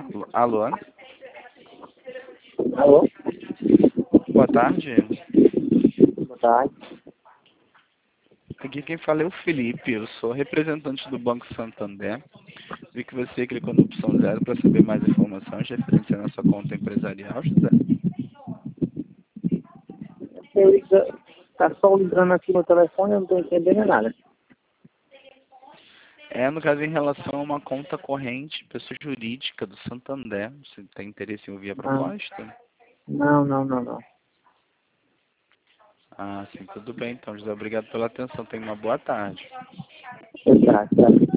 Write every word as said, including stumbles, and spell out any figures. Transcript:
Alô? Alô? Boa tarde. Boa tarde. Aqui quem fala é o Felipe, eu sou representante do Banco Santander. Vi que você clicou na opção zero para saber mais informações referente à nossa conta empresarial, José. Eu liga, tá só ligando aqui no telefone, eu não estou entendendo nada. É, no caso, em relação a uma conta corrente, pessoa jurídica do Santander. Você tem interesse em ouvir a Não, proposta? não, não, não, não. Ah, sim, tudo bem. Então, José, obrigado pela atenção. Tenha uma boa tarde. Exato, exato.